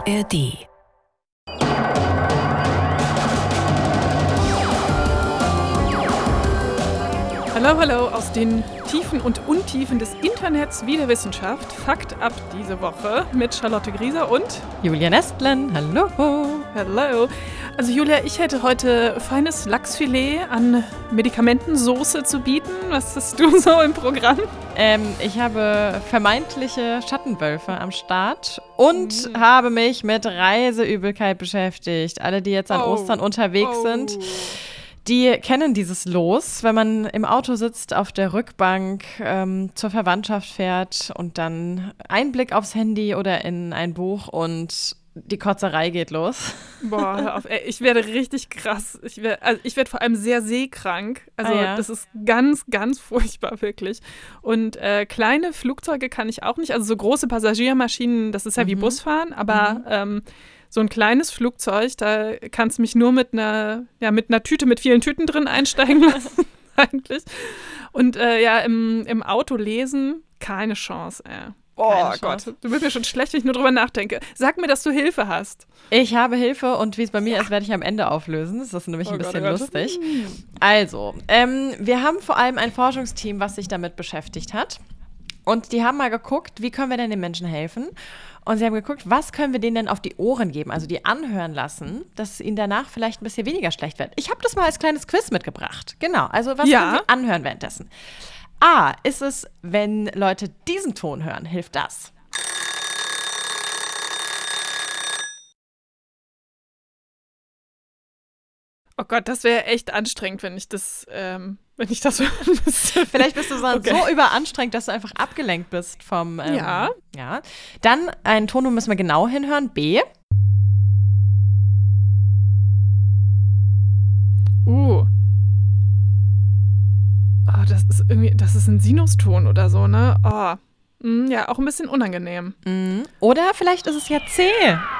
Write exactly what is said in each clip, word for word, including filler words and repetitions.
R D. Hallo, hallo aus den Tiefen und Untiefen des Internets wie der Wissenschaft. Fakt ab diese Woche mit Charlotte Grieser und Julia Nestlen. Hallo. Hallo. Also Julia, ich hätte heute feines Lachsfilet an Medikamentensoße zu bieten. Was hast du so im Programm? Ähm, ich habe vermeintliche Schattenwölfe am Start und mhm. habe mich mit Reiseübelkeit beschäftigt. Alle, die jetzt an oh. Ostern unterwegs oh. sind, die kennen dieses Los, wenn man im Auto sitzt, auf der Rückbank ähm, zur Verwandtschaft fährt und dann ein Blick aufs Handy oder in ein Buch und die Kotzerei geht los. Boah, hör auf, ey, ich werde richtig krass. Ich werde also ich werd vor allem sehr seekrank. Also ah, ja. das ist ganz, ganz furchtbar, wirklich. Und äh, kleine Flugzeuge kann ich auch nicht. Also so große Passagiermaschinen, das ist ja mhm. wie Busfahren, aber mhm. ähm, so ein kleines Flugzeug, da kannst du mich nur mit einer, ja, mit einer Tüte mit vielen Tüten drin einsteigen lassen, eigentlich. Und äh, ja, im, im Auto lesen, keine Chance, ey. Oh Gott, du bist mir schon schlecht, wenn ich nur drüber nachdenke. Sag mir, dass du Hilfe hast. Ich habe Hilfe und wie es bei mir ja. ist, werde ich am Ende auflösen. Das ist nämlich oh ein bisschen Gott, oh lustig. Also, ähm, wir haben vor allem ein Forschungsteam, was sich damit beschäftigt hat. Und die haben mal geguckt, wie können wir denn den Menschen helfen? Und sie haben geguckt, was können wir denen denn auf die Ohren geben, also die anhören lassen, dass es ihnen danach vielleicht ein bisschen weniger schlecht wird. Ich habe das mal als kleines Quiz mitgebracht. Genau, also was ja. können sie anhören währenddessen? A, ist es, wenn Leute diesen Ton hören, hilft das? Oh Gott, das wäre echt anstrengend, wenn ich das, ähm, wenn ich das hören müsste. Vielleicht bist du so, okay. so überanstrengend, dass du einfach abgelenkt bist vom, ähm, ja. ja. Dann einen Ton, wo müssen wir genau hinhören. B. Uh. Oh, das ist irgendwie, das ist ein Sinuston oder so, ne? Oh. Mm, ja, auch ein bisschen unangenehm. Mm. Oder vielleicht ist es ja C.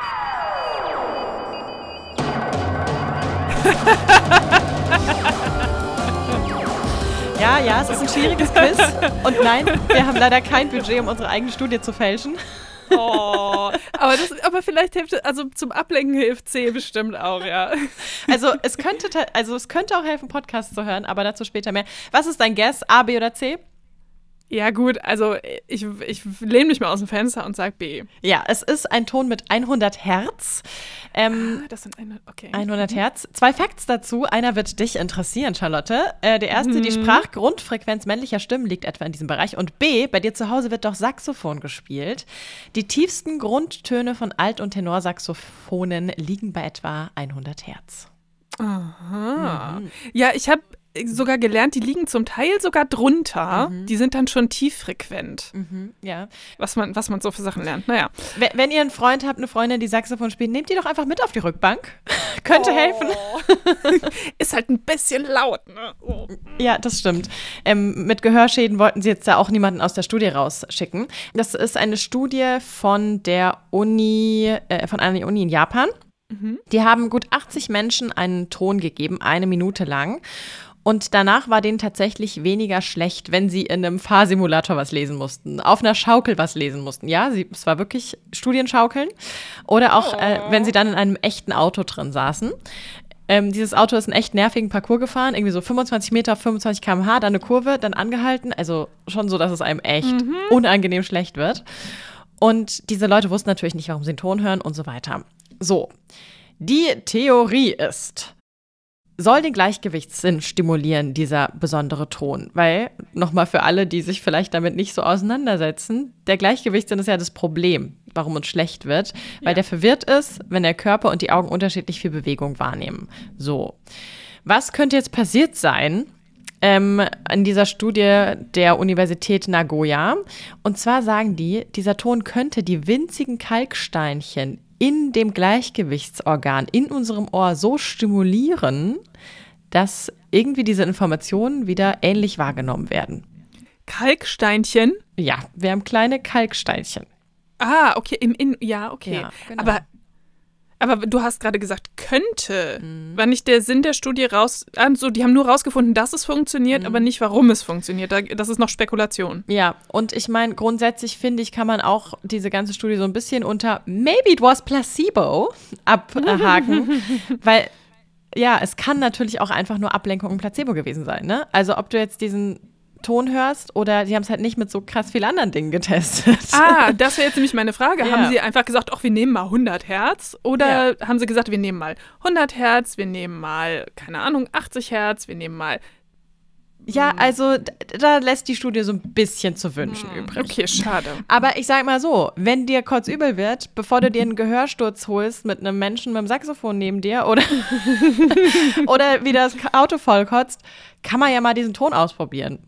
Ja, ja, es ist ein schwieriges Quiz. Und nein, wir haben leider kein Budget, um unsere eigene Studie zu fälschen. Oh, aber, das, aber vielleicht hilft, also zum Ablenken hilft C bestimmt auch, ja. Also es könnte, also es könnte auch helfen, Podcasts zu hören, aber dazu später mehr. Was ist dein Guess? A, B oder C? Ja gut, also ich, ich lehne mich mal aus dem Fenster und sage B. Ja, es ist ein Ton mit hundert Hertz. Ähm, ah, das sind eine, okay. hundert Hertz. Zwei Facts dazu. Einer wird dich interessieren, Charlotte. Äh, der erste, mhm. die Sprachgrundfrequenz männlicher Stimmen liegt etwa in diesem Bereich. Und B, bei dir zu Hause wird doch Saxophon gespielt. Die tiefsten Grundtöne von Alt- und Tenorsaxophonen liegen bei etwa hundert Hertz. Aha. Mhm. Ja, ich habe sogar gelernt, die liegen zum Teil sogar drunter. Mhm. Die sind dann schon tieffrequent. Mhm, ja. Was man, was man so für Sachen lernt. Naja. Wenn, wenn ihr einen Freund habt, eine Freundin, die Saxophon spielt, nehmt die doch einfach mit auf die Rückbank. Könnte oh. helfen. Ist halt ein bisschen laut, ne? Oh. Ja, das stimmt. Ähm, mit Gehörschäden wollten sie jetzt da auch niemanden aus der Studie rausschicken. Das ist eine Studie von der Uni, äh, von einer Uni in Japan. Mhm. Die haben gut achtzig Menschen einen Ton gegeben, eine Minute lang. Und danach war denen tatsächlich weniger schlecht, wenn sie in einem Fahrsimulator was lesen mussten, auf einer Schaukel was lesen mussten. Ja, sie, es war wirklich Studienschaukeln. Oder auch, oh. äh, wenn sie dann in einem echten Auto drin saßen. Ähm, dieses Auto ist einen echt nervigen Parcours gefahren, irgendwie so fünfundzwanzig Meter, fünfundzwanzig Kilometer pro Stunde, dann eine Kurve, dann angehalten. Also schon so, dass es einem echt mhm. unangenehm schlecht wird. Und diese Leute wussten natürlich nicht, warum sie den Ton hören und so weiter. So, die Theorie ist, soll den Gleichgewichtssinn stimulieren, dieser besondere Ton. Weil, nochmal für alle, die sich vielleicht damit nicht so auseinandersetzen, der Gleichgewichtssinn ist ja das Problem, warum uns schlecht wird. Weil ja. der verwirrt ist, wenn der Körper und die Augen unterschiedlich viel Bewegung wahrnehmen. So, was könnte jetzt passiert sein ähm, in dieser Studie der Universität Nagoya? Und zwar sagen die, dieser Ton könnte die winzigen Kalksteinchen in dem Gleichgewichtsorgan in unserem Ohr so stimulieren, dass irgendwie diese Informationen wieder ähnlich wahrgenommen werden. Kalksteinchen? Ja, wir haben kleine Kalksteinchen. Ah, okay, im In, ja, okay. Ja, genau. Aber Aber du hast gerade gesagt, könnte. Mhm. War nicht der Sinn der Studie raus, also die haben nur rausgefunden, dass es funktioniert, mhm. aber nicht, warum es funktioniert. Das ist noch Spekulation. Ja, und ich meine, grundsätzlich finde ich, kann man auch diese ganze Studie so ein bisschen unter maybe it was placebo abhaken, weil ja, es kann natürlich auch einfach nur Ablenkung und Placebo gewesen sein, ne? Also ob du jetzt diesen Ton hörst oder die haben es halt nicht mit so krass vielen anderen Dingen getestet. Ah, das wäre jetzt nämlich meine Frage. Ja. Haben sie einfach gesagt, ach, wir nehmen mal hundert Hertz? Oder ja. haben sie gesagt, wir nehmen mal hundert Hertz, wir nehmen mal, keine Ahnung, achtzig Hertz, wir nehmen mal... Ja, also da lässt die Studie so ein bisschen zu wünschen hm, übrig. Okay, schade. Aber ich sag mal so, wenn dir kotzübel wird, bevor du dir einen Gehörsturz holst mit einem Menschen mit einem Saxophon neben dir oder, oder wie das Auto vollkotzt, kann man ja mal diesen Ton ausprobieren.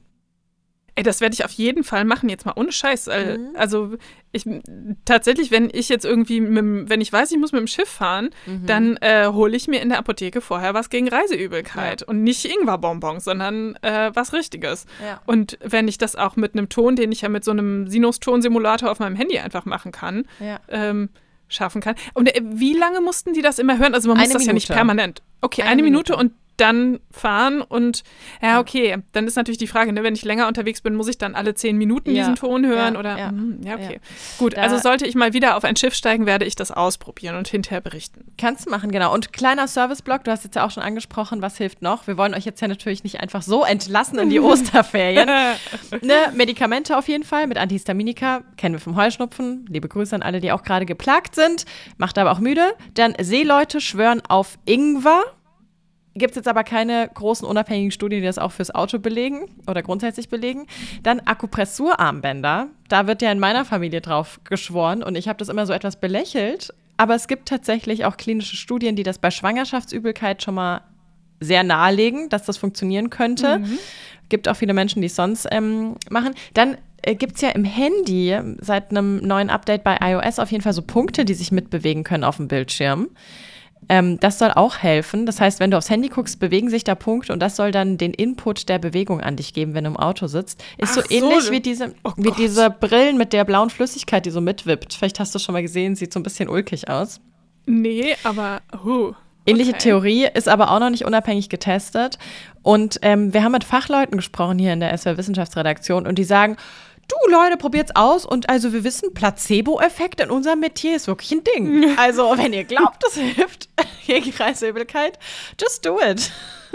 Ey, das werde ich auf jeden Fall machen, jetzt mal ohne Scheiß. Mhm. Also ich tatsächlich, wenn ich jetzt irgendwie, mit, wenn ich weiß, ich muss mit dem Schiff fahren, mhm. dann äh, hole ich mir in der Apotheke vorher was gegen Reiseübelkeit. Ja. Und nicht Ingwer-Bonbons, sondern äh, was Richtiges. Ja. Und wenn ich das auch mit einem Ton, den ich ja mit so einem Sinus-Ton-Simulator auf meinem Handy einfach machen kann, ja. ähm, schaffen kann. Und äh, wie lange mussten die das immer hören? Also man muss eine das Minute. Ja nicht permanent. Okay, eine, eine Minute, Minute und dann fahren und ja, okay, dann ist natürlich die Frage, ne, wenn ich länger unterwegs bin, muss ich dann alle zehn Minuten ja. diesen Ton hören ja, oder, ja, mh, ja okay. Ja. Gut, da also sollte ich mal wieder auf ein Schiff steigen, werde ich das ausprobieren und hinterher berichten. Kannst du machen, genau. Und kleiner Serviceblock, du hast jetzt ja auch schon angesprochen, was hilft noch? Wir wollen euch jetzt ja natürlich nicht einfach so entlassen in die Osterferien. Ne, Medikamente auf jeden Fall mit Antihistaminika, kennen wir vom Heuschnupfen. Liebe Grüße an alle, die auch gerade geplagt sind, macht aber auch müde. Dann Seeleute schwören auf Ingwer. Gibt es jetzt aber keine großen unabhängigen Studien, die das auch fürs Auto belegen oder grundsätzlich belegen. Dann Akupressurarmbänder. Da wird ja in meiner Familie drauf geschworen und ich habe das immer so etwas belächelt. Aber es gibt tatsächlich auch klinische Studien, die das bei Schwangerschaftsübelkeit schon mal sehr nahelegen, dass das funktionieren könnte. Mhm. Gibt auch viele Menschen, die es sonst ähm, machen. Dann äh, gibt es ja im Handy seit einem neuen Update bei iOS auf jeden Fall so Punkte, die sich mitbewegen können auf dem Bildschirm. Ähm, das soll auch helfen. Das heißt, wenn du aufs Handy guckst, bewegen sich da Punkte und das soll dann den Input der Bewegung an dich geben, wenn du im Auto sitzt. Ist Ach so ähnlich so. wie, diese, oh wie diese Brillen mit der blauen Flüssigkeit, die so mitwippt. Vielleicht hast du schon mal gesehen, sieht so ein bisschen ulkig aus. Nee, aber huh. Ähnliche okay. Theorie, ist aber auch noch nicht unabhängig getestet. Und ähm, wir haben mit Fachleuten gesprochen hier in der S W R Wissenschaftsredaktion und die sagen, du Leute, probiert's aus und also wir wissen, Placebo-Effekt in unserem Metier ist wirklich ein Ding. Also wenn ihr glaubt, es hilft gegen Reiseübelkeit, just do it.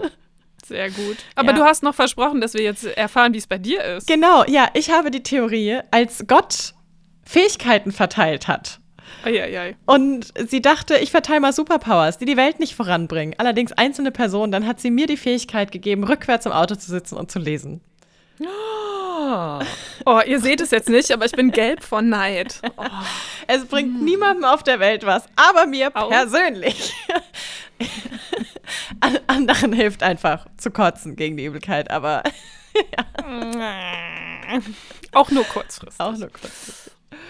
Sehr gut. Aber ja. du hast noch versprochen, dass wir jetzt erfahren, wie es bei dir ist. Genau, ja, ich habe die Theorie, als Gott Fähigkeiten verteilt hat. Ei, ei, ei. Und sie dachte, ich verteile mal Superpowers, die die Welt nicht voranbringen. Allerdings einzelne Personen, dann hat sie mir die Fähigkeit gegeben, rückwärts im Auto zu sitzen und zu lesen. Oh. oh, ihr seht es jetzt nicht, aber ich bin gelb vor Neid. Oh. Es bringt mm. niemandem auf der Welt was, aber mir Au. persönlich. An anderen hilft einfach zu kotzen gegen die Übelkeit, aber ja. Auch nur kurzfristig. Auch nur kurzfristig.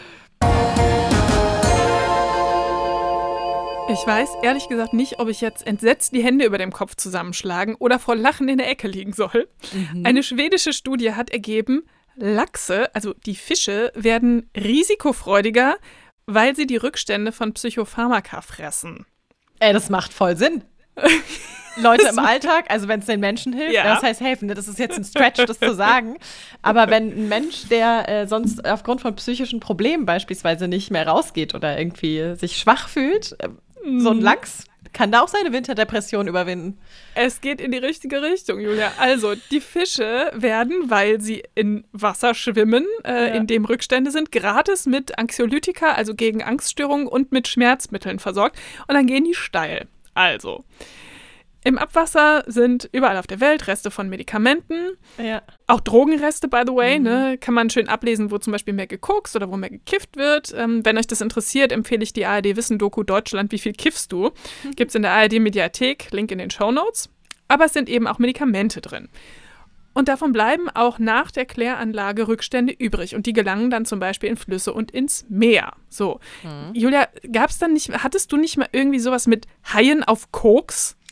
Ich weiß ehrlich gesagt nicht, ob ich jetzt entsetzt die Hände über dem Kopf zusammenschlagen oder vor Lachen in der Ecke liegen soll. Mhm. Eine schwedische Studie hat ergeben, Lachse, also die Fische, werden risikofreudiger, weil sie die Rückstände von Psychopharmaka fressen. Ey, das macht voll Sinn. Leute im Alltag, also wenn es den Menschen hilft, ja. das heißt helfen, das ist jetzt ein Stretch, das zu sagen, aber wenn ein Mensch, der äh, sonst aufgrund von psychischen Problemen beispielsweise nicht mehr rausgeht oder irgendwie sich schwach fühlt, äh, so ein Lachs kann da auch seine Winterdepression überwinden. Es geht in die richtige Richtung, Julia. Also, die Fische werden, weil sie in Wasser schwimmen, äh, ja. in dem Rückstände sind, gratis mit Anxiolytika, also gegen Angststörungen und mit Schmerzmitteln versorgt. Und dann gehen die steil. Also, im Abwasser sind überall auf der Welt Reste von Medikamenten, ja. auch Drogenreste, by the way, mhm. ne? Kann man schön ablesen, wo zum Beispiel mehr gekokst oder wo mehr gekifft wird. Ähm, wenn euch das interessiert, empfehle ich die A R D-Wissen-Doku Deutschland, wie viel kiffst du? Mhm. Gibt's in der A R D-Mediathek, Link in den Shownotes. Aber es sind eben auch Medikamente drin. Und davon bleiben auch nach der Kläranlage Rückstände übrig. Und die gelangen dann zum Beispiel in Flüsse und ins Meer. So, mhm. Julia, gab's dann nicht, hattest du nicht mal irgendwie sowas mit Haien auf Koks?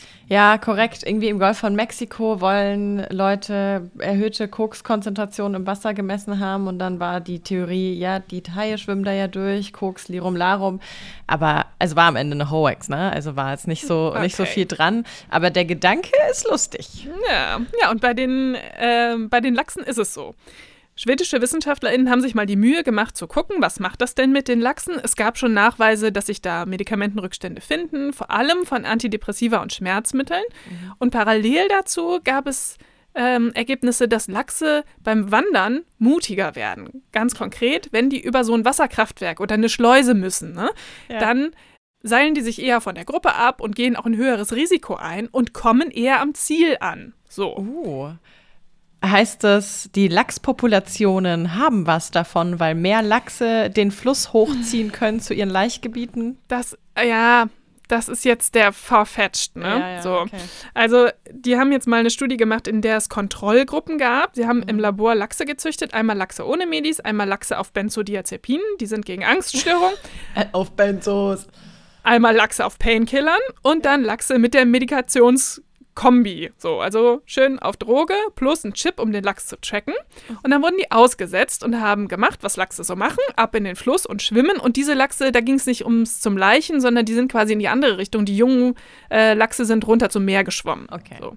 Ja, korrekt. Irgendwie im Golf von Mexiko wollen Leute erhöhte Kokskonzentrationen im Wasser gemessen haben und dann war die Theorie, ja, die Haie schwimmen da ja durch, Koks, Lirum Larum. Aber es war am Ende eine Hoax, ne? Also war jetzt nicht so, okay. nicht so viel dran. Aber der Gedanke ist lustig. Ja, ja und bei den, äh, bei den Lachsen ist es so. Schwedische WissenschaftlerInnen haben sich mal die Mühe gemacht zu gucken, was macht das denn mit den Lachsen? Es gab schon Nachweise, dass sich da Medikamentenrückstände finden, vor allem von Antidepressiva und Schmerzmitteln. Mhm. Und parallel dazu gab es ähm, Ergebnisse, dass Lachse beim Wandern mutiger werden. Ganz konkret, wenn die über so ein Wasserkraftwerk oder eine Schleuse müssen, ne? Ja. Dann seilen die sich eher von der Gruppe ab und gehen auch ein höheres Risiko ein und kommen eher am Ziel an. So. Uh. Heißt das, die Lachspopulationen haben was davon, weil mehr Lachse den Fluss hochziehen können zu ihren Laichgebieten? Das, ja, das ist jetzt der Farfetched, ne? Ja, ja, so. Okay. Also, die haben jetzt mal eine Studie gemacht, in der es Kontrollgruppen gab. Sie haben mhm. im Labor Lachse gezüchtet, einmal Lachse ohne Medis, einmal Lachse auf Benzodiazepinen, die sind gegen Angststörungen. Auf Benzos. Einmal Lachse auf Painkillern und dann Lachse mit der Medikations- Kombi, so, also schön auf Droge plus ein Chip, um den Lachs zu tracken. Und dann wurden die ausgesetzt und haben gemacht, was Lachse so machen, ab in den Fluss und schwimmen. Und diese Lachse, da ging es nicht ums zum Laichen, sondern die sind quasi in die andere Richtung. Die jungen äh, Lachse sind runter zum Meer geschwommen. Okay. So.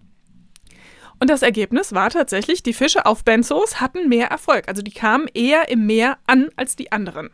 Und das Ergebnis war tatsächlich, die Fische auf Benzos hatten mehr Erfolg. Also die kamen eher im Meer an als die anderen.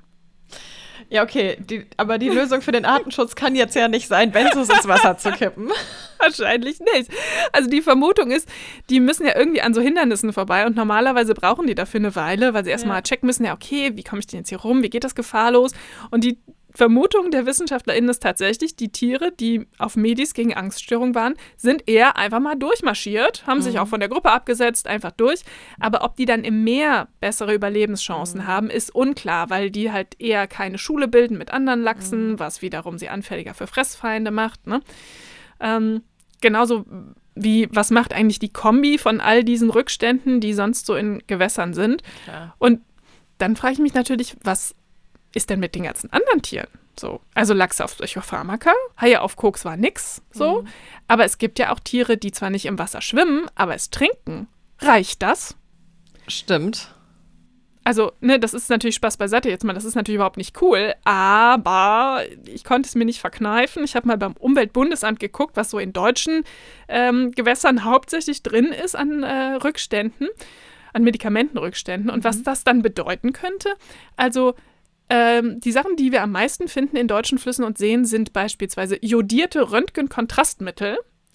Ja, okay, die, aber die Lösung für den Artenschutz kann jetzt ja nicht sein, Benzos ins Wasser zu kippen. Wahrscheinlich nicht. Also die Vermutung ist, die müssen ja irgendwie an so Hindernissen vorbei und normalerweise brauchen die dafür eine Weile, weil sie erstmal ja. checken müssen, ja okay, wie komme ich denn jetzt hier rum, wie geht das gefahrlos? Und die Vermutung der WissenschaftlerInnen ist tatsächlich, die Tiere, die auf Medis gegen Angststörungen waren, sind eher einfach mal durchmarschiert, haben mhm. sich auch von der Gruppe abgesetzt, einfach durch. Aber ob die dann im Meer bessere Überlebenschancen mhm. haben, ist unklar, weil die halt eher keine Schule bilden mit anderen Lachsen, mhm. was wiederum sie anfälliger für Fressfeinde macht. Ne? Ähm, genauso wie, was macht eigentlich die Kombi von all diesen Rückständen, die sonst so in Gewässern sind? Klar. Und dann frage ich mich natürlich, was ist denn mit den ganzen anderen Tieren? So, also Lachse auf Psychopharmaka, Haie auf Koks war nix, so. Mhm. Aber es gibt ja auch Tiere, die zwar nicht im Wasser schwimmen, aber es trinken. Reicht das? Stimmt. Also, ne, das ist natürlich Spaß beiseite jetzt mal, das ist natürlich überhaupt nicht cool, aber ich konnte es mir nicht verkneifen. Ich habe mal beim Umweltbundesamt geguckt, was so in deutschen ähm, Gewässern hauptsächlich drin ist an äh, Rückständen, an Medikamentenrückständen und mhm. was das dann bedeuten könnte. Also, Ähm, die Sachen, die wir am meisten finden in deutschen Flüssen und Seen, sind beispielsweise jodierte Röntgenkontrastmittel.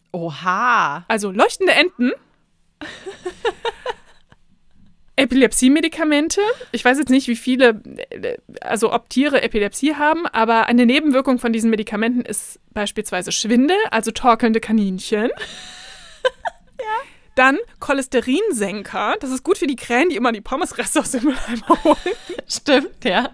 Oha. Also leuchtende Enten. Epilepsie-Medikamente. Ich weiß jetzt nicht, wie viele, also ob Tiere Epilepsie haben, aber eine Nebenwirkung von diesen Medikamenten ist beispielsweise Schwindel, also torkelnde Kaninchen. Ja. Dann Cholesterinsenker. Das ist gut für die Krähen, die immer die Pommesreste aus dem Mülleimer holen. Stimmt, ja.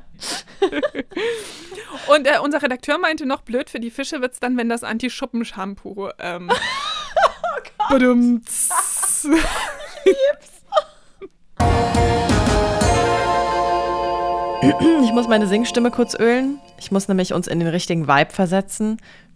Und äh, unser Redakteur meinte noch, blöd für die Fische wird es dann, wenn das Anti-Schuppen-Shampoo ähm, oh Gott. Badumts. Ich lieb's. Ich muss meine Singstimme kurz ölen. Ich muss nämlich uns in den richtigen Vibe versetzen.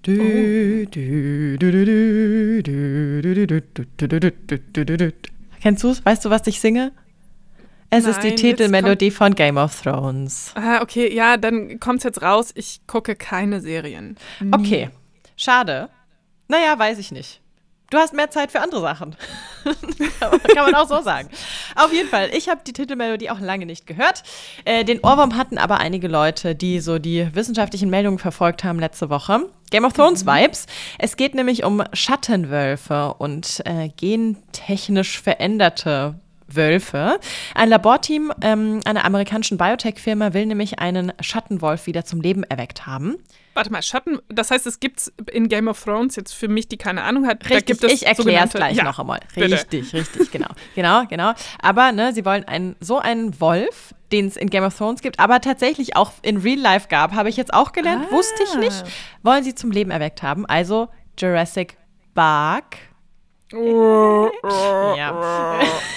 Kennst du es? Weißt du, was ich singe? Es Nein, ist die Titelmelodie von Game of Thrones. Ah, okay, ja, dann kommt's jetzt raus. Ich gucke keine Serien. Nie. Okay, schade. Naja, weiß ich nicht. Du hast mehr Zeit für andere Sachen. Kann man auch so sagen. Auf jeden Fall, ich habe die Titelmelodie auch lange nicht gehört. Äh, den Ohrwurm hatten aber einige Leute, die so die wissenschaftlichen Meldungen verfolgt haben letzte Woche. Game of Thrones mhm. Vibes. Es geht nämlich um Schattenwölfe und äh, gentechnisch veränderte Wölfe. Ein Laborteam ähm, einer amerikanischen Biotech-Firma will nämlich einen Schattenwolf wieder zum Leben erweckt haben. Warte mal, Schatten, das heißt, es gibt in Game of Thrones, jetzt für mich, die keine Ahnung hat, richtig, da gibt es ich erkläre es gleich ja, noch einmal. Richtig, bitte. richtig, genau. genau, genau. Aber ne, sie wollen einen, so einen Wolf, den es in Game of Thrones gibt, aber tatsächlich auch in Real Life gab, habe ich jetzt auch gelernt, ah. wusste ich nicht, wollen sie zum Leben erweckt haben. Also Jurassic Park. Oh, oh, ja. oh.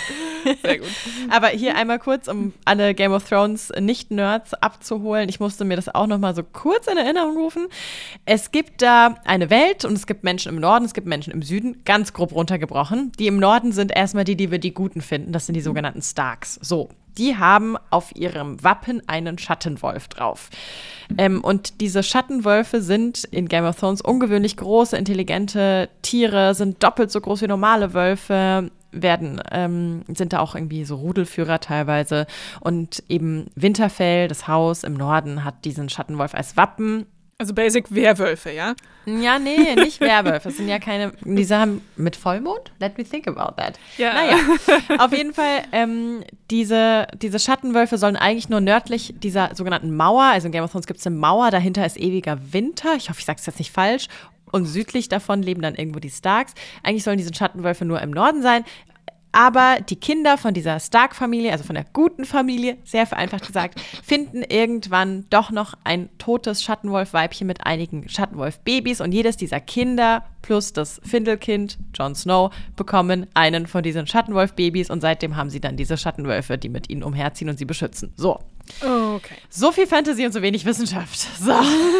Sehr gut. Aber hier einmal kurz, um alle Game of Thrones Nicht-Nerds abzuholen. Ich musste mir das auch noch mal so kurz in Erinnerung rufen. Es gibt da eine Welt und es gibt Menschen im Norden, es gibt Menschen im Süden, ganz grob runtergebrochen. Die im Norden sind erstmal die, die wir die Guten finden. Das sind die sogenannten Starks. So, die haben auf ihrem Wappen einen Schattenwolf drauf. Ähm, und diese Schattenwölfe sind in Game of Thrones ungewöhnlich große, intelligente Tiere, sind doppelt so groß wie normale Wölfe, werden, ähm, sind da auch irgendwie so Rudelführer teilweise. Und eben Winterfell, das Haus im Norden, hat diesen Schattenwolf als Wappen. Also basic Werwölfe, ja? Ja, nee, nicht Werwölfe. Es sind ja keine, diese haben mit Vollmond? Let me think about that. Ja. Naja, auf jeden Fall, ähm, diese, diese Schattenwölfe sollen eigentlich nur nördlich dieser sogenannten Mauer, also in Game of Thrones gibt es eine Mauer, dahinter ist ewiger Winter. Ich hoffe, ich sage es jetzt nicht falsch. Und südlich davon leben dann irgendwo die Starks. Eigentlich sollen diese Schattenwölfe nur im Norden sein. Aber die Kinder von dieser Stark-Familie, also von der guten Familie, sehr vereinfacht gesagt, finden irgendwann doch noch ein totes Schattenwolf-Weibchen mit einigen Schattenwolf-Babys. Und jedes dieser Kinder plus das Findelkind, Jon Snow, bekommen einen von diesen Schattenwolf-Babys. Und seitdem haben sie dann diese Schattenwölfe, die mit ihnen umherziehen und sie beschützen. So. Okay. So viel Fantasy und so wenig Wissenschaft. So.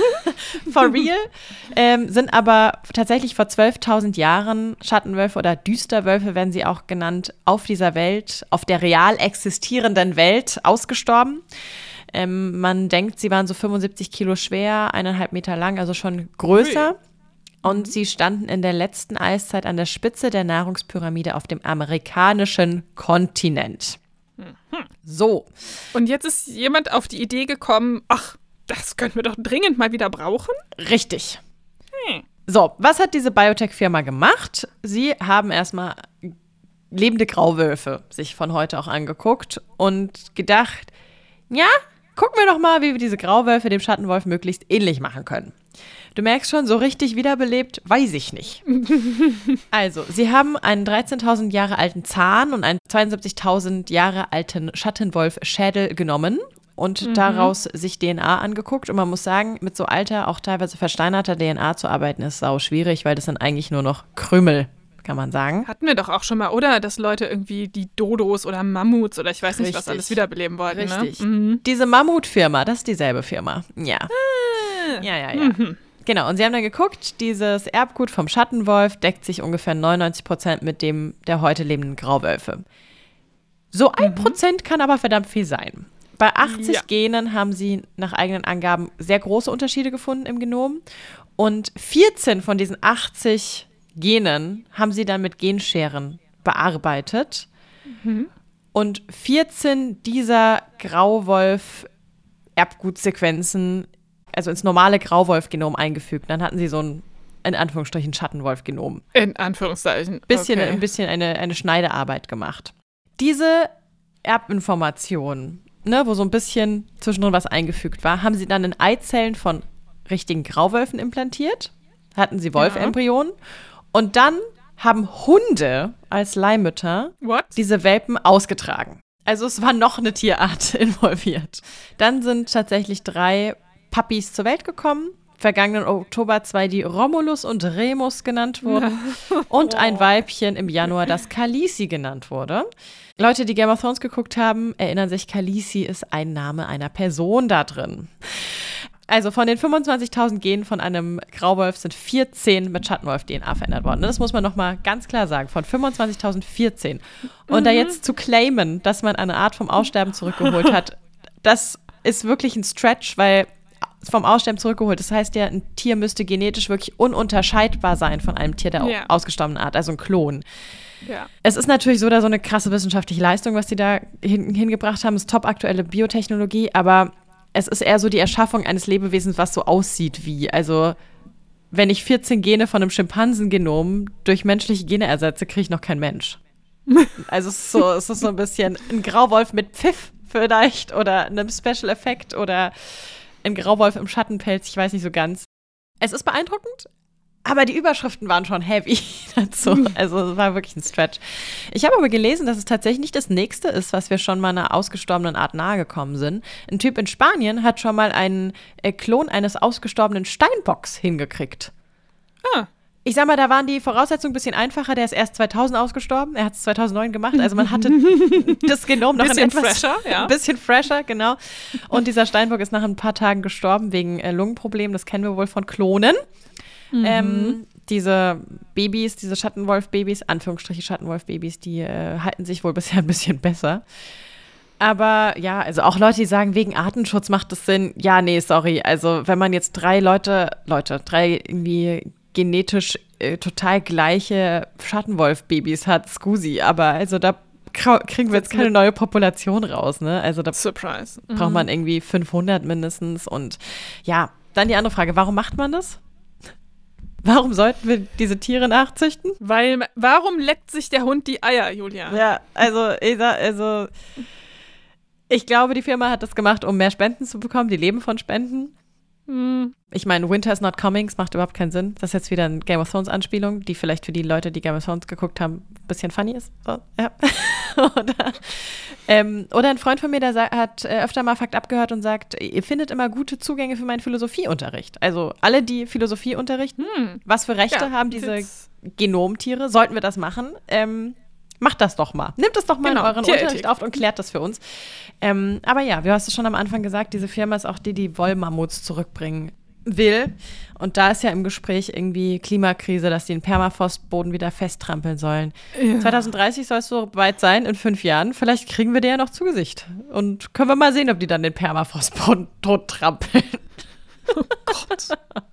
For real. Ähm, sind aber tatsächlich vor zwölftausend Jahren Schattenwölfe oder Düsterwölfe, werden sie auch genannt, auf dieser Welt, auf der real existierenden Welt ausgestorben. Ähm, man denkt, sie waren so fünfundsiebzig Kilo schwer, eineinhalb Meter lang, also schon größer. Und sie standen in der letzten Eiszeit an der Spitze der Nahrungspyramide auf dem amerikanischen Kontinent. So. Und jetzt ist jemand auf die Idee gekommen, ach, das könnten wir doch dringend mal wieder brauchen. Richtig. Hm. So, was hat diese Biotech-Firma gemacht? Sie haben erstmal lebende Grauwölfe sich von heute auch angeguckt und gedacht, ja, gucken wir doch mal, wie wir diese Grauwölfe dem Schattenwolf möglichst ähnlich machen können. Du merkst schon, so richtig wiederbelebt, weiß ich nicht. Also, sie haben einen dreizehntausend Jahre alten Zahn und einen zweiundsiebzigtausend Jahre alten Schattenwolf-Schädel genommen und mhm. daraus sich D N A angeguckt. Und man muss sagen, mit so alter, auch teilweise versteinerter D N A zu arbeiten, ist sau schwierig, weil das sind eigentlich nur noch Krümel, kann man sagen. Hatten wir doch auch schon mal, oder? Dass Leute irgendwie die Dodos oder Mammuts oder ich weiß nicht, Richtig. was alles wiederbeleben wollten. Richtig. Ne? Mhm. Diese Mammutfirma, das ist dieselbe Firma. Ja. Ah. Ja, ja, ja. Mhm. Genau, und sie haben dann geguckt, dieses Erbgut vom Schattenwolf deckt sich ungefähr neunundneunzig Prozent mit dem der heute lebenden Grauwölfe. So ein mhm. Prozent kann aber verdammt viel sein. Bei achtzig ja. Genen haben sie nach eigenen Angaben sehr große Unterschiede gefunden im Genom. Und vierzehn von diesen achtzig Genen haben sie dann mit Genscheren bearbeitet. Mhm. Und vierzehn dieser Grauwolf-Erbgutsequenzen also ins normale Grauwolf-Genom eingefügt. Dann hatten sie so ein, in Anführungsstrichen, Schattenwolf-Genom. In Anführungszeichen. Bisschen, okay. Ein bisschen eine, eine Schneidearbeit gemacht. Diese Erbinformationen, ne, wo so ein bisschen zwischendrin was eingefügt war, haben sie dann in Eizellen von richtigen Grauwölfen implantiert. Hatten sie Wolfembryonen. Ja. Und dann haben Hunde als Leihmütter What? diese Welpen ausgetragen. Also es war noch eine Tierart involviert. Dann sind tatsächlich drei Puppies zur Welt gekommen. Vergangenen Oktober zwei, die Romulus und Remus genannt wurden. Und ein Weibchen im Januar, das Khaleesi genannt wurde. Leute, die Game of Thrones geguckt haben, erinnern sich, Khaleesi ist ein Name einer Person da drin. Also von den fünfundzwanzigtausend Genen von einem Grauwolf sind vierzehn mit Schattenwolf-D N A verändert worden. Das muss man nochmal ganz klar sagen. Von fünfundzwanzigtausend vierzehn. Und mhm. da jetzt zu claimen, dass man eine Art vom Aussterben zurückgeholt hat, das ist wirklich ein Stretch, weil vom Aussterben zurückgeholt. Das heißt ja, ein Tier müsste genetisch wirklich ununterscheidbar sein von einem Tier der ja. ausgestorbenen Art, also ein Klon. Ja. Es ist natürlich so oder so eine krasse wissenschaftliche Leistung, was die da hin, hingebracht haben. Es ist top aktuelle Biotechnologie, aber es ist eher so die Erschaffung eines Lebewesens, was so aussieht wie. Also, wenn ich vierzehn Gene von einem Schimpansengenom durch menschliche Gene ersetze, kriege ich noch kein Mensch. Also, es ist, so, es ist so ein bisschen ein Grauwolf mit Pfiff vielleicht oder einem Special Effekt oder ein Grauwolf im Schattenpelz, ich weiß nicht so ganz. Es ist beeindruckend, aber die Überschriften waren schon heavy dazu. Also es war wirklich ein Stretch. Ich habe aber gelesen, dass es tatsächlich nicht das Nächste ist, was wir schon mal einer ausgestorbenen Art nahe gekommen sind. Ein Typ in Spanien hat schon mal einen äh, Klon eines ausgestorbenen Steinbocks hingekriegt. Ah. Ich sag mal, da waren die Voraussetzungen ein bisschen einfacher. Der ist erst zweitausend ausgestorben. Er hat es zweitausendneun gemacht. Also man hatte das Genom noch bisschen ein etwas fresher, ja. Ein bisschen fresher, genau. Und dieser Steinbock ist nach ein paar Tagen gestorben wegen äh, Lungenproblemen. Das kennen wir wohl von Klonen. Mhm. Ähm, diese Babys, diese Schattenwolf-Babys, Anführungsstriche Schattenwolf-Babys, die äh, halten sich wohl bisher ein bisschen besser. Aber ja, also auch Leute, die sagen, wegen Artenschutz macht es Sinn. Ja, nee, sorry. Also wenn man jetzt drei Leute, Leute, drei irgendwie genetisch äh, total gleiche Schattenwolf-Babys hat, scusi, aber also da kriegen wir jetzt keine neue Population raus, ne? Also da Surprise. Mhm. braucht man irgendwie fünfhundert mindestens und ja, dann die andere Frage, warum macht man das? Warum sollten wir diese Tiere nachzüchten? Weil, warum leckt sich der Hund die Eier, Julia? Ja, also, Esa, also ich glaube, die Firma hat das gemacht, um mehr Spenden zu bekommen. Die leben von Spenden. Hm. Ich meine, Winter is not coming, es macht überhaupt keinen Sinn. Das ist jetzt wieder eine Game of Thrones-Anspielung, die vielleicht für die Leute, die Game of Thrones geguckt haben, ein bisschen funny ist. So, ja. oder, ähm, oder ein Freund von mir, der sa- hat äh, öfter mal Fakt abgehört und sagt, ihr findet immer gute Zugänge für meinen Philosophieunterricht. Also alle, die Philosophie unterrichten, Hm. was für Rechte Ja, haben diese jetzt- Genomtiere? Sollten wir das machen? Ähm, Macht das doch mal. Nehmt es doch mal Genau, in euren Tierethik. Unterricht auf und klärt das für uns. Ähm, aber ja, du hast es schon am Anfang gesagt, diese Firma ist auch die, die Wollmammuts zurückbringen will. Und da ist ja im Gespräch irgendwie Klimakrise, dass die den Permafrostboden wieder festtrampeln sollen. Ja. zwanzig dreißig soll es so weit sein, in fünf Jahren. Vielleicht kriegen wir den ja noch zu Gesicht. Und können wir mal sehen, ob die dann den Permafrostboden tot trampeln. Oh Gott.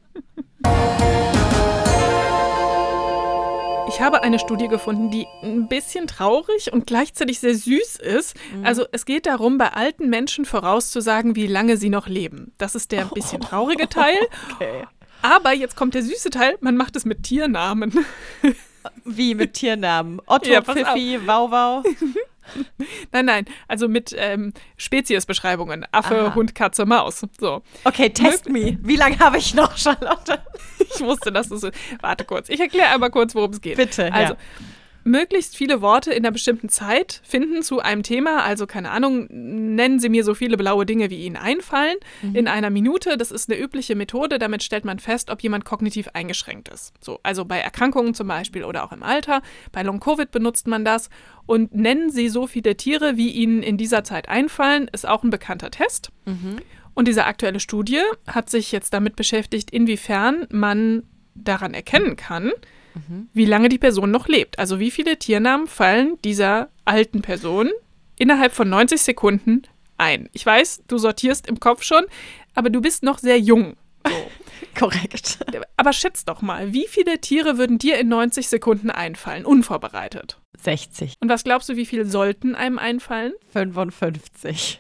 Ich habe eine Studie gefunden, die ein bisschen traurig und gleichzeitig sehr süß ist. Mhm. Also es geht darum, bei alten Menschen vorauszusagen, wie lange sie noch leben. Das ist der ein bisschen traurige Teil. Okay. Aber jetzt kommt der süße Teil, man macht es mit Tiernamen. Wie mit Tiernamen? Otto, Ja, pass Pfiffi, Wauwau. Nein, nein, also mit ähm, Speziesbeschreibungen. Affe, Aha. Hund, Katze, Maus. So. Okay, test me. Wie lange habe ich noch, Charlotte? Ich wusste, dass du so. Warte kurz. Ich erkläre einmal kurz, worum es geht. Bitte, Also, ja. möglichst viele Worte in einer bestimmten Zeit finden zu einem Thema. Also, keine Ahnung, nennen Sie mir so viele blaue Dinge, wie Ihnen einfallen, Mhm. in einer Minute. Das ist eine übliche Methode. Damit stellt man fest, ob jemand kognitiv eingeschränkt ist. So, also bei Erkrankungen zum Beispiel oder auch im Alter. Bei Long-Covid benutzt man das. Und nennen Sie so viele Tiere, wie Ihnen in dieser Zeit einfallen, ist auch ein bekannter Test. Mhm. Und diese aktuelle Studie hat sich jetzt damit beschäftigt, inwiefern man daran erkennen kann, Mhm. wie lange die Person noch lebt. Also wie viele Tiernamen fallen dieser alten Person innerhalb von neunzig Sekunden ein. Ich weiß, du sortierst im Kopf schon, aber du bist noch sehr jung. So. Korrekt. Aber schätz doch mal, wie viele Tiere würden dir in neunzig Sekunden einfallen, unvorbereitet? sechzig. Und was glaubst du, wie viele sollten einem einfallen? fünfundfünfzig.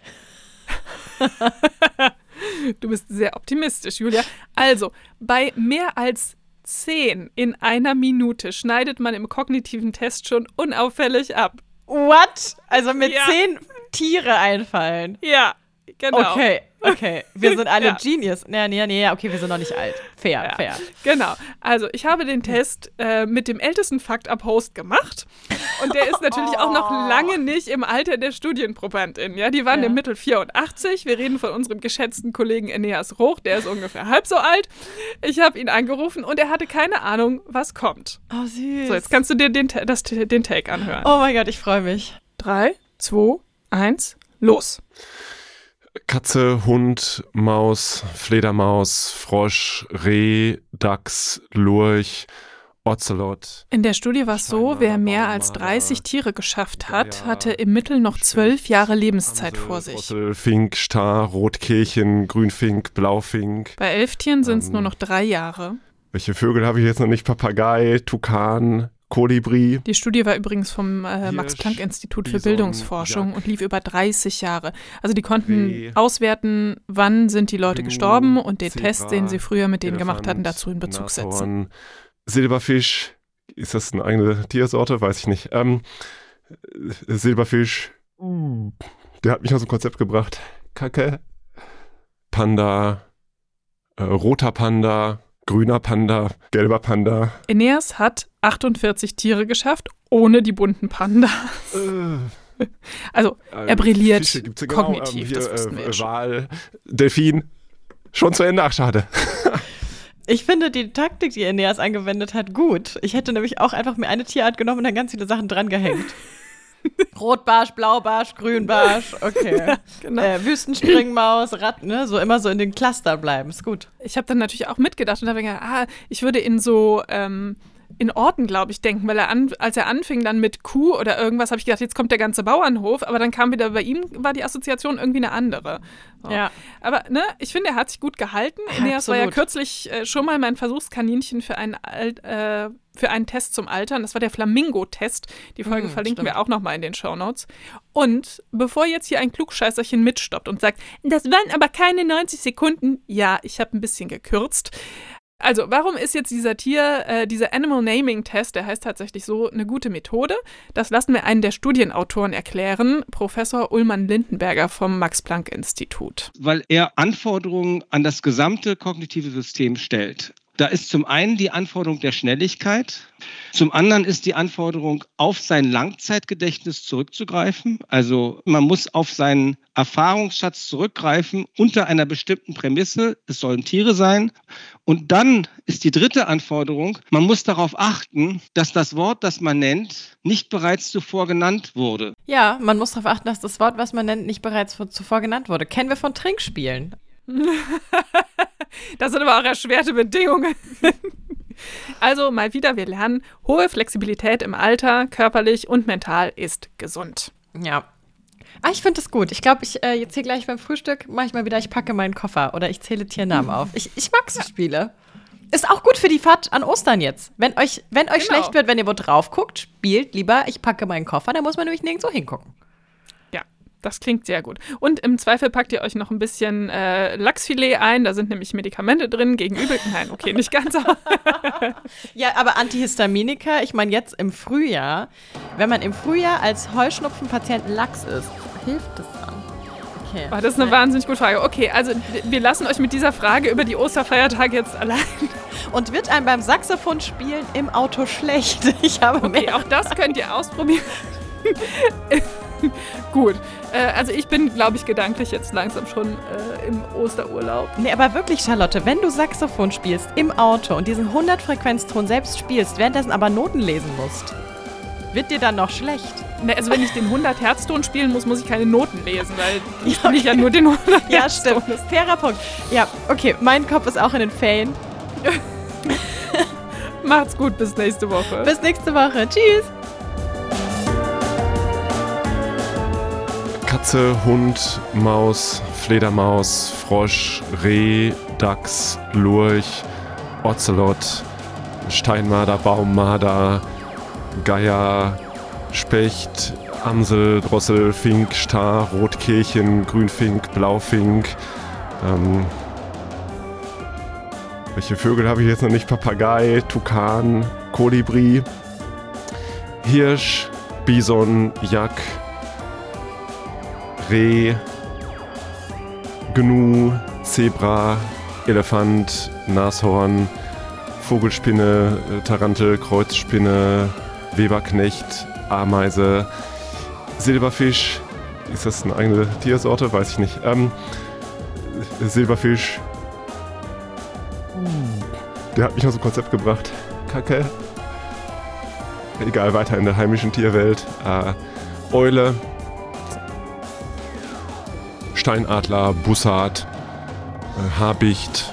Du bist sehr optimistisch, Julia. Also, bei mehr als zehn in einer Minute schneidet man im kognitiven Test schon unauffällig ab. What? Also mit Ja. zehn Tiere einfallen. Ja, genau. Okay, okay. Wir sind alle Ja. Genius. Nee, nee, nee, okay, wir sind noch nicht alt. Fair, Ja. fair. Genau. Also, ich habe den Test äh, mit dem ältesten Fakt ab Host gemacht. Und der ist natürlich auch noch lange nicht im Alter der Studienprobandin. Ja, die waren Ja. im Mittel vierundachtzig. Wir reden von unserem geschätzten Kollegen Eneas Roch. Der ist ungefähr halb so alt. Ich habe ihn angerufen und er hatte keine Ahnung, was kommt. Oh, süß. So, jetzt kannst du dir den, Ta- das, den Take anhören. Oh mein Gott, ich freue mich. Drei, zwei, eins, los. Katze, Hund, Maus, Fledermaus, Frosch, Reh, Dachs, Lurch, Ocelot. In der Studie war es so, Steinmarder, wer mehr als Baummarder, dreißig Tiere geschafft hat, Geier, hatte im Mittel noch zwölf Specht, Jahre Lebenszeit Amsel, vor sich. Drossel, Fink, Star, Rotkehlchen, Grünfink, Blaufink. Bei elf Tieren sind es Ähm, nur noch drei Jahre. Welche Vögel habe ich jetzt noch nicht? Papagei, Tukan, Kolibri. Die Studie war übrigens vom äh, Hirsch, Max-Planck-Institut für Bison, Bildungsforschung Jack, und lief über dreißig Jahre. Also die konnten Reh, auswerten, wann sind die Leute Pinguin, gestorben und den Zebra, Test, den sie früher mit denen gemacht hatten, Elefant, dazu in Bezug setzen. Nashorn, Silberfisch. Ist das eine eigene Tiersorte? Weiß ich nicht. Ähm, Silberfisch. Der hat mich aus dem Konzept gebracht. Kacke. Panda. Äh, roter Panda. Grüner Panda. Gelber Panda. Eneas hat achtundvierzig Tiere geschafft, ohne die bunten Pandas. Äh, Also äh, er brilliert Fische gibt's ja kognitiv, hier, das wussten wir äh, ja schon. Wal, Delfin. Schon zu Ende. Ach, schade. Ich finde die Taktik, die Aeneas angewendet hat, gut. Ich hätte nämlich auch einfach mir eine Tierart genommen und dann ganz viele Sachen dran gehängt. Rotbarsch, Blaubarsch, Grünbarsch, okay. Ja, genau. äh, Wüstenspringmaus, Ratten, ne? So immer so in den Cluster bleiben, ist gut. Ich habe dann natürlich auch mitgedacht und habe gedacht, ah, ich würde in so ähm, in Orten, glaube ich, denken, weil er an, als er anfing dann mit Kuh oder irgendwas, habe ich gedacht, jetzt kommt der ganze Bauernhof, aber dann kam wieder, bei ihm war die Assoziation irgendwie eine andere. So. Ja. Aber ne, ich finde, er hat sich gut gehalten. Aeneas war ja kürzlich äh, schon mal mein Versuchskaninchen für einen, äh, für einen Test zum Altern. Das war der Flamingo-Test. Die Folge hm, verlinken stimmt. wir auch nochmal in den Shownotes. Und bevor jetzt hier ein Klugscheißerchen mitstoppt und sagt, das waren aber keine neunzig Sekunden, ja, ich habe ein bisschen gekürzt. Also, warum ist jetzt dieser Tier, äh, dieser Animal Naming Test, der heißt tatsächlich so, eine gute Methode? Das lassen wir einen der Studienautoren erklären, Professor Ullmann Lindenberger vom Max-Planck-Institut. Weil er Anforderungen an das gesamte kognitive System stellt. Da ist zum einen die Anforderung der Schnelligkeit, zum anderen ist die Anforderung, auf sein Langzeitgedächtnis zurückzugreifen. Also man muss auf seinen Erfahrungsschatz zurückgreifen unter einer bestimmten Prämisse, es sollen Tiere sein. Und dann ist die dritte Anforderung, man muss darauf achten, dass das Wort, das man nennt, nicht bereits zuvor genannt wurde. Ja, man muss darauf achten, dass das Wort, was man nennt, nicht bereits zuvor genannt wurde. Kennen wir von Trinkspielen. Das sind aber auch erschwerte Bedingungen. Also mal wieder, wir lernen, hohe Flexibilität im Alter, körperlich und mental ist gesund. Ja. Ah, ich finde das gut. Ich glaube, ich äh, jetzt hier gleich beim Frühstück mache ich mal wieder, ich packe meinen Koffer oder ich zähle Tiernamen auf. Ich, ich mag so Spiele. Ist auch gut für die Fahrt an Ostern jetzt. Wenn euch, wenn euch genau. schlecht wird, wenn ihr wo drauf guckt, spielt lieber, ich packe meinen Koffer, da muss man nämlich nirgendwo hingucken. Das klingt sehr gut. Und im Zweifel packt ihr euch noch ein bisschen äh, Lachsfilet ein. Da sind nämlich Medikamente drin gegen Übel. Nein, okay, nicht ganz. Ja, aber Antihistaminika, ich meine jetzt im Frühjahr, wenn man im Frühjahr als Heuschnupfenpatient Lachs isst, hilft das dann? Okay. Oh, das ist eine wahnsinnig gute Frage. Okay, also wir lassen euch mit dieser Frage über die Osterfeiertage jetzt allein. Und wird einem beim Saxophonspielen im Auto schlecht? Ich habe okay, mehr. Auch das könnt ihr ausprobieren. Gut, äh, also ich bin, glaube ich, gedanklich jetzt langsam schon äh, im Osterurlaub. Nee, aber wirklich, Charlotte, wenn du Saxophon spielst im Auto und diesen hundert-Frequenzton selbst spielst, währenddessen aber Noten lesen musst, wird dir dann noch schlecht? Ne, also wenn ich den hundert-Hertz-Ton spielen muss, muss ich keine Noten lesen, weil ich spiele ja nur den hundert-Hertz-Ton. Ja, stimmt. Fairer Punkt. Ja, okay, mein Kopf ist auch in den Ferien. Macht's gut, bis nächste Woche. Bis nächste Woche. Tschüss. Katze, Hund, Maus, Fledermaus, Frosch, Reh, Dachs, Lurch, Ozelot, Steinmarder, Baummarder, Geier, Specht, Amsel, Drossel, Fink, Star, Rotkehlchen, Grünfink, Blaufink. Ähm, welche Vögel habe ich jetzt noch nicht? Papagei, Tukan, Kolibri, Hirsch, Bison, Jack, Reh, Gnu, Zebra, Elefant, Nashorn, Vogelspinne, Tarantel, Kreuzspinne, Weberknecht, Ameise, Silberfisch. Ist das eine eigene Tiersorte? Weiß ich nicht. Ähm, Silberfisch. Der hat mich aus dem Konzept gebracht. Kacke. Egal, weiter in der heimischen Tierwelt. Äh, Eule. Steinadler, Bussard, äh, Habicht,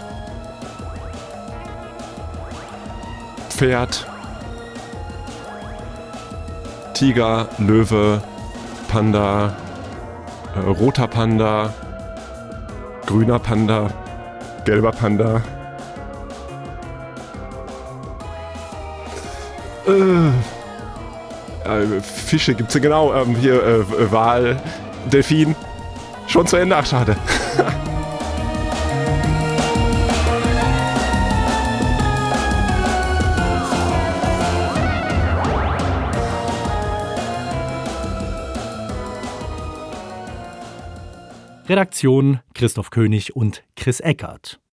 Pferd, Tiger, Löwe, Panda, äh, roter Panda, grüner Panda, gelber Panda, äh, äh, Fische gibt's ja genau, ähm, hier äh, Wal, Delfin. Schon zu Ende, ach schade. Redaktion Christoph König und Chris Eckert.